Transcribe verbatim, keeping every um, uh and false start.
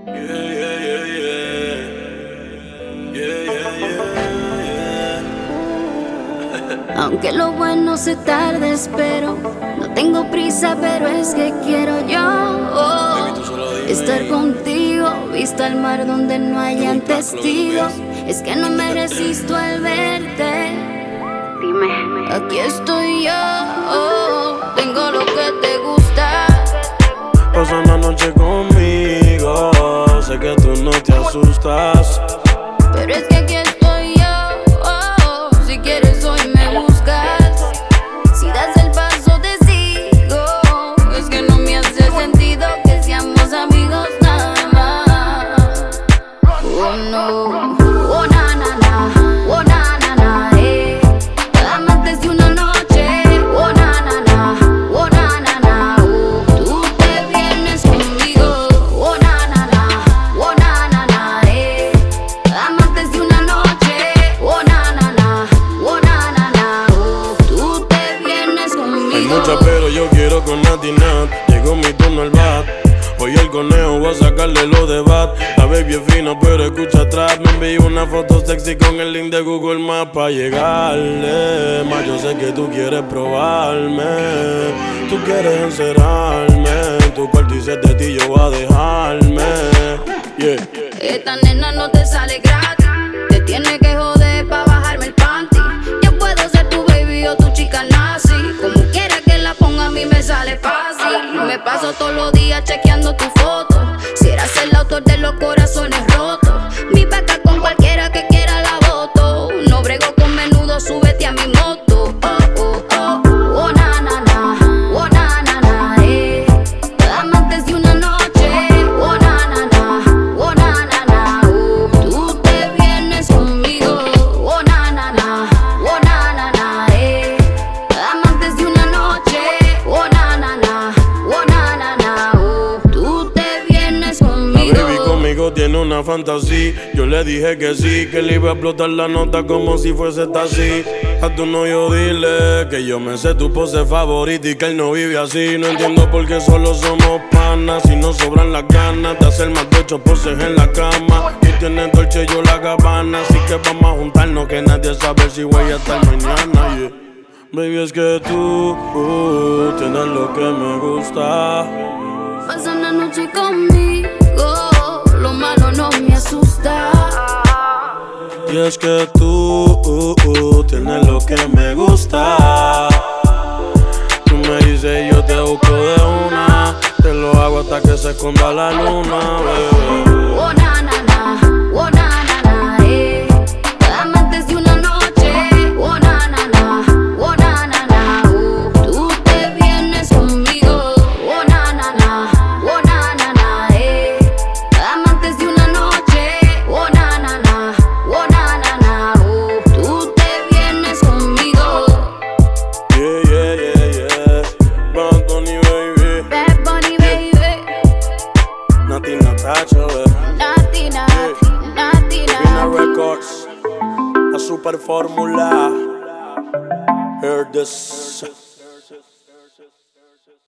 Yeah, yeah, yeah, yeah. Yeah, yeah, yeah, yeah. Aunque lo bueno se tarde, espero. No tengo prisa, pero es que quiero yo Baby, tú solo dime. estar contigo, vista al mar donde no hayan gusta, testigos. Es que no me resisto al verte. Dime, aquí estoy yo. Tengo lo que te gusta. Pasa una noche conmigo. Sé que tú no te asustas, Pero es que aquí estoy yo. Si quieres hoy me buscas. Si das el paso te sigo. Es que no me hace sentido que seamos amigos nada más. Oh no. Oh na na na. Oh na na na. Eh. Amantes de una noche. Oh na na na. Oh na na na. Oh. Tú te vienes conmigo. Oh na na na. Oh na na na. Eh. Amantes de una noche. Oh na na na. Oh na na na. Oh. Tú te vienes conmigo. hay muchas pero yo quiero con Nati Nat. Llegó mi turno al bat. Hoy el conejo voy a sacarle los de bat. La baby es fina pero escucha atrás. Me envió una foto sexy con el link de Google Maps pa' llegarle. Más yo sé que tú quieres probarme. Tú quieres encerrarme. Tu cuarto y de ti yo voy a dejarme. Yeah. Esta nena no te sale gratis. Te tiene que joder pa' bajarme el panty. Yo puedo ser tu baby o tu chica nazi. Como quiera que la ponga a mí me sale fácil. Me paso todos los días chequeando tu foto. Si eras el autor de los corazones rotos. Mi peca con cualquiera que quiera la voto. No brego con menudo, súbete a mi moto. Oh, oh, oh, oh, na, na, na. Oh, na, na, na, eh. Amantes de una noche. Oh, na, na, na. Oh, na, na, na. Oh, tú te vienes conmigo. Oh, na, na, na. Oh, na, na, na, eh. Amantes de una noche. Oh, na, na, na. Oh, na, na, na. Oh, tú te vienes La conmigo. baby conmigo tiene una fantasía. Yo le dije que sí, que le iba a explotar la nota como si fuese taxi. A tu novio dile que yo me sé tu pose favorita y que él no vive así. No entiendo por qué solo somos panas. Si no sobran las ganas de hacer más de ocho poses en la cama. Y tienes Dolce yo la Gabbana. Así que vamos a juntarnos que nadie sabe si voy a estar mañana. Yeah. Baby, es que tú uh, tienes lo que me gusta. Pasa una noche conmigo, lo malo no me asusta. Y es que tú uh, uh, tienes lo que me gusta. Tú me dices yo te busco de una. Te lo hago hasta que se esconda la luna, bebé. Oh na na na, oh na na na, eh. Amantes de una noche, oh na na na, oh na na na, oh. Tú te vienes conmigo, oh na na na, oh na na na, eh. Amantes de una noche, oh na na na, oh na na na, oh. Tú te vienes conmigo. Yeah, yeah, yeah, yeah. Bad Bunny, baby. Bad Bunny, baby. Nati Natacha, baby. Nati, Nati, Nati, Vina Nati. Records. La super fórmula. Hear this.